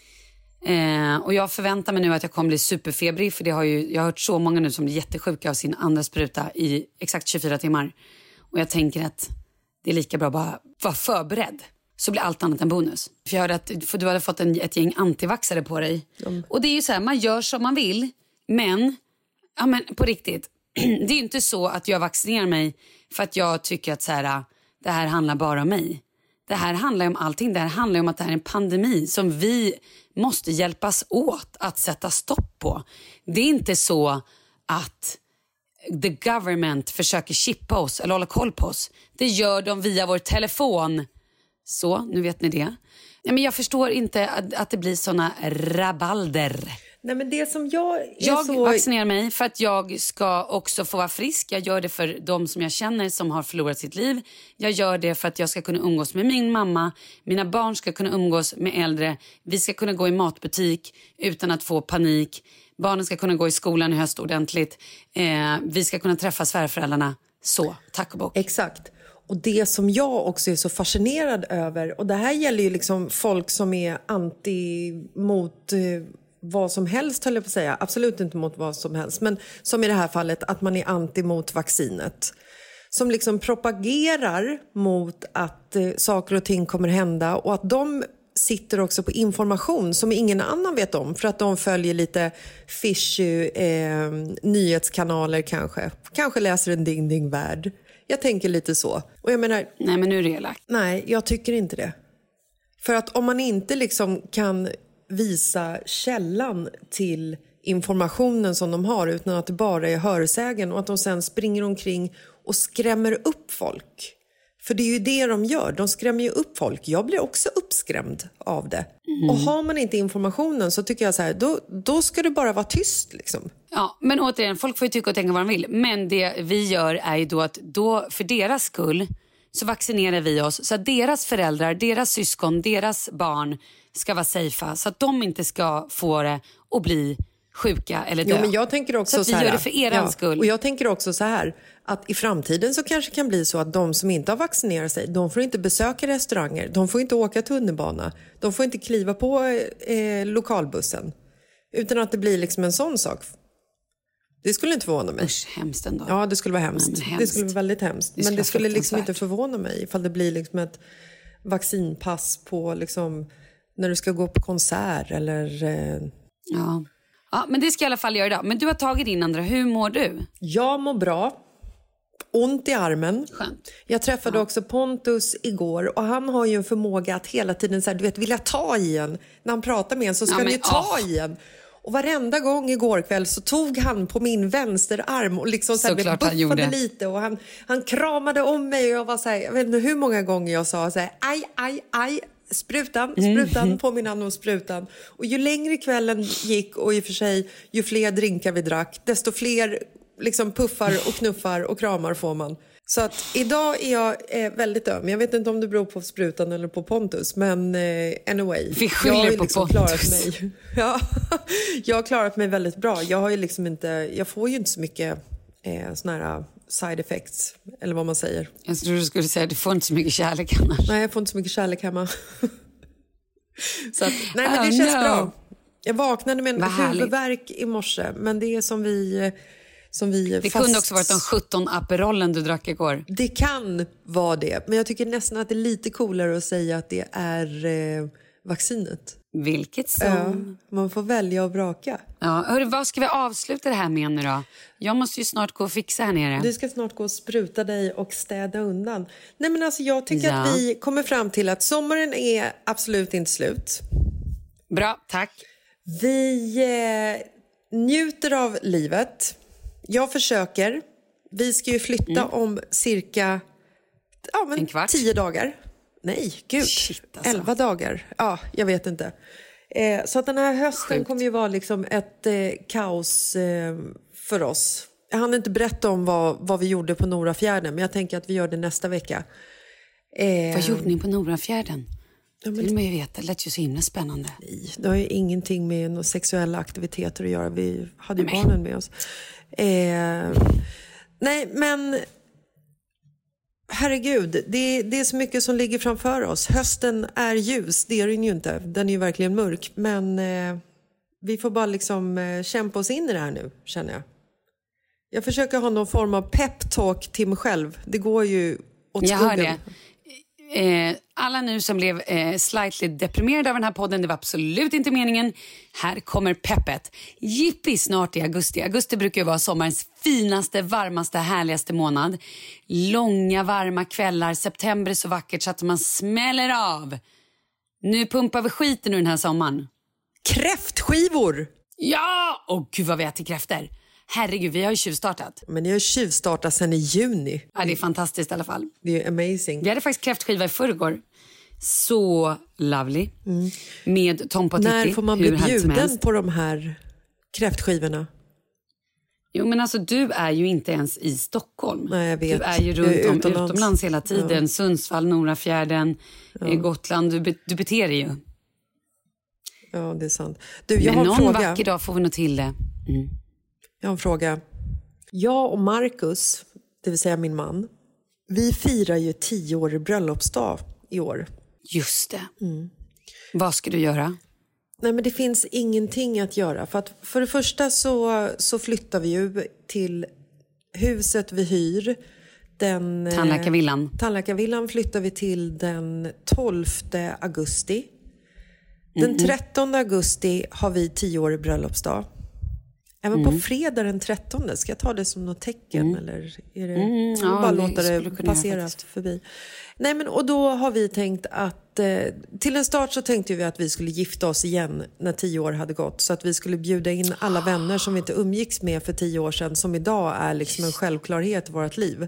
Och jag förväntar mig nu att jag kommer bli superfebrig, för jag har hört så många nu som blir jättesjuka av sin andra spruta i exakt 24 timmar. Och jag tänker att det är lika bra bara vara förberedd. Så blir allt annat en bonus. För jag hörde att du hade fått ett gäng antivaxare på dig. Och det är ju så här, man gör som man vill. Men på riktigt. Det är ju inte så att jag vaccinerar mig för att jag tycker att så här, det här handlar bara om mig. Det här handlar om allting. Det här handlar om att det här är en pandemi som vi måste hjälpas åt att sätta stopp på. Det är inte så att the government försöker chippa oss eller hålla koll på oss. Det gör de via vår telefon. Så, nu vet ni det. Ja, men jag förstår inte att det blir såna rabalder. Nej, men det som jag vaccinerar mig för att jag ska också få vara frisk. Jag gör det för de som jag känner som har förlorat sitt liv. Jag gör det för att jag ska kunna umgås med min mamma. Mina barn ska kunna umgås med äldre. Vi ska kunna gå i matbutik utan att få panik. Barnen ska kunna gå i skolan i höst ordentligt. Vi ska kunna träffa svärföräldrarna. Så, tack och bock. Exakt. Och det som jag också är så fascinerad över, och det här gäller ju liksom folk som är anti mot vad som helst, höll jag på att säga. Absolut inte mot vad som helst, men som i det här fallet att man är anti mot vaccinet. Som liksom propagerar mot att saker och ting kommer hända, och att de sitter också på information som ingen annan vet om, för att de följer lite fishy nyhetskanaler kanske läser en ding värld. Jag tänker lite så. Och jag menar, nej, men nu är det elakt. Nej, jag tycker inte det. För att om man inte liksom kan visa källan till informationen som de har, utan att det bara är hörsägen, och att de sen springer omkring och skrämmer upp folk. För det är ju det de gör. De skrämmer ju upp folk. Jag blir också uppskrämd av det. Och har man inte informationen så tycker jag så här, då ska det bara vara tyst liksom. Ja, men återigen, folk får ju tycka och tänka vad de vill. Men det vi gör är ju då att för deras skull så vaccinerar vi oss. Så att deras föräldrar, deras syskon, deras barn ska vara safea. Så att de inte ska få det och bli sjuka eller dö. Jo, men jag tänker också så att vi gör det för er skull. Och jag tänker också så här, att i framtiden så kanske kan bli så att de som inte har vaccinerat sig, de får inte besöka restauranger, de får inte åka tunnelbana, de får inte kliva på lokalbussen. Utan att det blir liksom en sån sak. Det skulle inte förvåna mig. Usch, hemskt ändå. Ja, det skulle vara hemskt. Nej, hemskt. Det skulle vara väldigt hemskt. Men det skulle liksom inte förvåna mig ifall det blir liksom ett vaccinpass på liksom när du ska gå på konsert eller... Ja, men det ska jag i alla fall göra idag. Men du har tagit din andra. Hur mår du? Jag mår bra. Ont i armen. Skönt. Jag träffade också Pontus igår och han har ju en förmåga att hela tiden så här, du vet, vilja ta i en. När han pratar med en så ska han ju ta i en. Och varenda gång igår kväll så tog han på min vänsterarm och liksom så här, buffade lite och han kramade om mig och jag var så här, jag vet inte hur många gånger jag sa så här, aj, sprutan, påminner han om sprutan. Och ju längre kvällen gick och i och för sig ju fler drinkar vi drack, desto fler liksom puffar och knuffar och kramar får man. Så att idag är jag väldigt öm. Jag vet inte om det beror på sprutan eller på Pontus, men anyway. Vi skyller på liksom Pontus. Jag har klarat mig väldigt bra. Jag har ju liksom inte, jag får ju inte så mycket såna här side effects, eller vad man säger. Jag tror du skulle säga att du får inte så mycket kärlek annars. Nej, jag får inte så mycket kärlek hemma. Så att, nej, men det känns bra. Jag vaknade med en huvudvärk i morse, men det är som vi det kunde också varit de 17 Aperollen du drack igår. Det kan vara det, men jag tycker nästan att det är lite coolare att säga att det är vaccinet. Vilket som... man får välja och vraka. Ja, hörru, vad ska vi avsluta det här med nu då? Jag måste ju snart gå och fixa här nere. Du ska snart gå och spruta dig och städa undan. Nej, men alltså jag tycker att vi kommer fram till att sommaren är absolut inte slut. Bra, tack. Vi njuter av livet. Jag försöker. Vi ska ju flytta om cirka en kvart. 10 dagar. Nej, gud. Shit, alltså. 11 dagar. Ja, jag vet inte. Så att den här hösten kommer ju vara liksom ett kaos för oss. Jag hann inte berätta om vad vi gjorde på Norafjärden, men jag tänker att vi gör det nästa vecka. Vad gjorde ni på Norafjärden? Ja, men... man ju veta, det lät ju så himla spännande. Nej, det har ju ingenting med några sexuella aktiviteter att göra. Vi hade ju barnen med oss. Nej, men herregud, det är så mycket som ligger framför oss. Hösten är ljus, det är den ju inte. Den är ju verkligen mörk, men vi får bara liksom kämpa oss in i det här nu, känner jag. Jag försöker ha någon form av pep-talk till mig själv. Det går ju åt skogen. Jag hör det. Alla nu som blev slightly deprimerade av den här podden, det var absolut inte meningen. Här kommer peppet. Jippi, snart i augusti. Augusti brukar ju vara sommarens finaste, varmaste, härligaste månad. Långa, varma kvällar. September är så vackert så att man smäller av. Nu pumpar vi skiten ur den här sommaren. Kräftskivor! Ja! Åh gud vad vi äter kräfter. Herregud, vi har ju tjuvstartat. Men ni har tjuvstartat sedan i juni. Ja, det är fantastiskt i alla fall. Det är amazing. Vi hade faktiskt kräftskiva i förrgår. Så lovely. Med Tom Potitti. När får man bli bjuden på de här kräftskivorna? Jo, men alltså du är ju inte ens i Stockholm. Nej, jag vet. Du är ju runt om utomlands hela tiden. Ja. Sundsvall, Norafjärden, Gotland. Du beter dig ju. Ja, det är sant. Du, men någon vacker dag får vi nog till det. Jag har en fråga. Jag och Marcus, det vill säga min man, vi firar ju 10-årig bröllopsdag i år. Just det. Vad ska du göra? Nej, men det finns ingenting att göra. För det första så flyttar vi ju till huset vi hyr. Tandläkarvillan flyttar vi till den 12 augusti. Den 13 augusti har vi 10-årig bröllopsdag. Även på fredag den 13. Ska jag ta det som något tecken? Eller är det, bara låta det passera förbi? Nej, men, och då har vi tänkt att till en start så tänkte vi att vi skulle gifta oss igen när 10 år hade gått. Så att vi skulle bjuda in alla vänner som vi inte umgicks med för 10 år sedan. Som idag är liksom en självklarhet i vårt liv.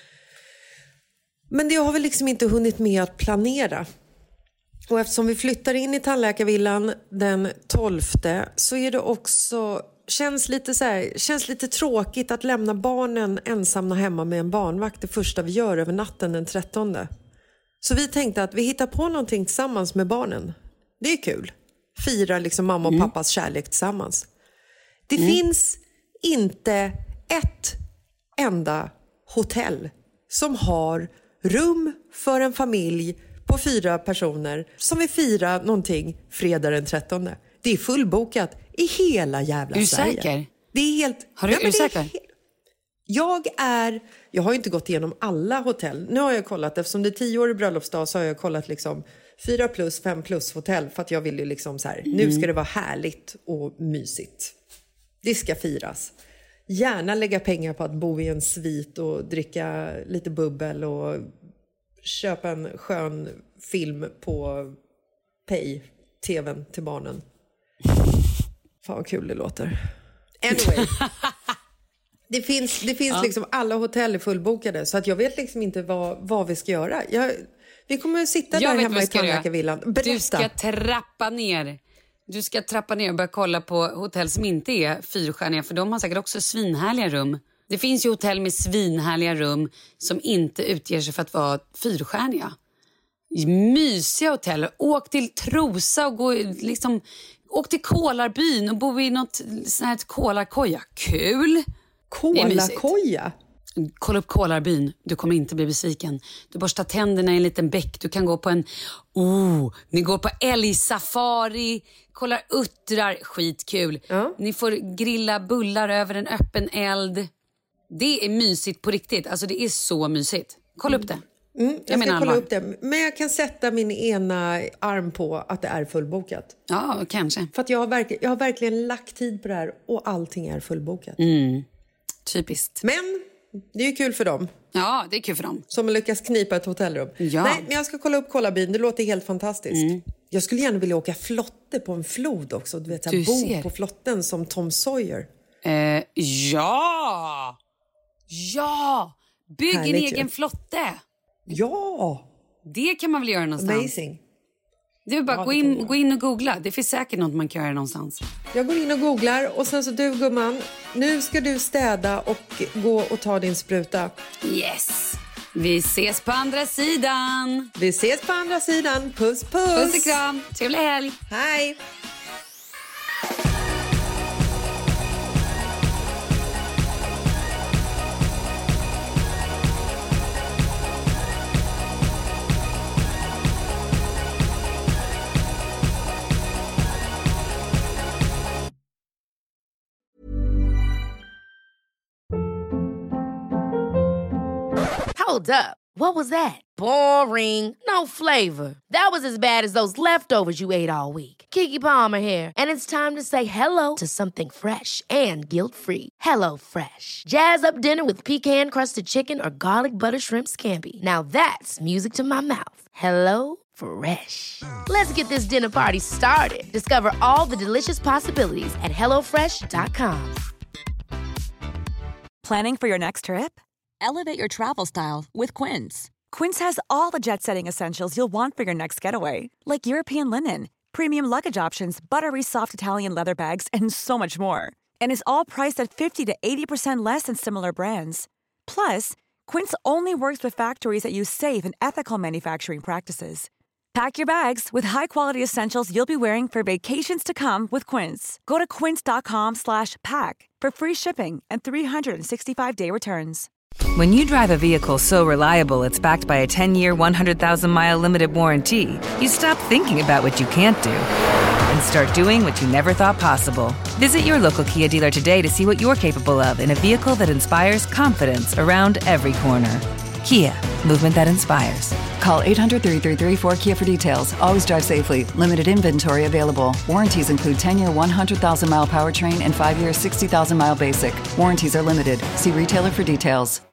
Men det har vi liksom inte hunnit med att planera. Och eftersom vi flyttar in i Tandläkarvillan den 12 så är det också... Känns lite tråkigt att lämna barnen ensamma hemma med en barnvakt det första vi gör över natten den 13. Så vi tänkte att vi hittar på någonting tillsammans med barnen. Det är kul. Fira liksom mamma och pappas kärlek tillsammans. Det finns inte ett enda hotell som har rum för en familj på 4 personer som vill fira någonting fredag den 13. Det är fullbokat i hela jävla Sverige. Är du säker? Det är helt... Är du säker? Jag har inte gått igenom alla hotell. Nu har jag kollat, eftersom det är 10-årig bröllopsdag så har jag kollat liksom 4+, 5+ hotell för att jag vill ju liksom så här, nu ska det vara härligt och mysigt. Det ska firas. Gärna lägga pengar på att bo i en svit och dricka lite bubbel och köpa en skön film på Pay-tvn till barnen. Fan vad kul det låter. Anyway. Det finns liksom, alla hotell är fullbokade, så att jag vet liksom inte vad vi ska göra. Vi kommer att sitta där hemma i tandläkarvillan. Berätta. Du ska trappa ner och börja kolla på hotell som inte är 4-stjärniga, för de har säkert också svinhärliga rum. Det finns ju hotell med svinhärliga rum som inte utger sig för att vara 4-stjärniga. Mysiga hotell. Åk till Trosa och åk till Kolarbyn och bo i något sånt här kolarkoja. Kul! Kolarkoja? Kolla upp Kolarbyn. Du kommer inte bli besviken. Du borstar tänderna i en liten bäck. Du kan gå på ni går på älgsafari. Kollar uttrar. Skitkul. Ja. Ni får grilla bullar över en öppen eld. Det är mysigt på riktigt. Alltså det är så mysigt. Kolla upp det. Jag ska kolla upp det. Men jag kan sätta min ena arm på att det är fullbokat. Ja, kanske. För att jag har verkligen lagt tid på det här och allting är fullbokat. Typiskt. Men det är ju kul för dem. Ja, det är kul för dem. Som lyckas knipa ett hotellrum. Ja. Nej, men jag ska kolla upp Kolarbyn. Det låter helt fantastiskt. Jag skulle gärna vilja åka flotte på en flod också. Du vet, bo på flotten som Tom Sawyer. Ja! Ja! Bygg en egen flotte. Ja! Det kan man väl göra någonstans. Amazing. Det är bara gå in och googla. Det finns säkert något man kan göra någonstans. Jag går in och googlar och sen så du gumman, nu ska du städa och gå och ta din spruta. Yes! Vi ses på andra sidan. Vi ses på andra sidan. Puss, puss. Puss och kram. Trevlig helg. Hej. Hold up. What was that? Boring. No flavor. That was as bad as those leftovers you ate all week. Keke Palmer here, and it's time to say hello to something fresh and guilt-free. Hello Fresh. Jazz up dinner with pecan-crusted chicken or garlic butter shrimp scampi. Now that's music to my mouth. Hello Fresh. Let's get this dinner party started. Discover all the delicious possibilities at hellofresh.com. Planning for your next trip? Elevate your travel style with Quince. Quince has all the jet-setting essentials you'll want for your next getaway, like European linen, premium luggage options, buttery soft Italian leather bags, and so much more. And is all priced at 50 to 80% less than similar brands. Plus, Quince only works with factories that use safe and ethical manufacturing practices. Pack your bags with high-quality essentials you'll be wearing for vacations to come with Quince. Go to quince.com/pack for free shipping and 365-day returns. When you drive a vehicle so reliable it's backed by a 10-year, 100,000-mile limited warranty, you stop thinking about what you can't do and start doing what you never thought possible. Visit your local Kia dealer today to see what you're capable of in a vehicle that inspires confidence around every corner. Kia, movement that inspires. Call 800-333-4KIA for details. Always drive safely. Limited inventory available. Warranties include 10-year 100,000-mile powertrain and 5-year 60,000-mile basic. Warranties are limited. See retailer for details.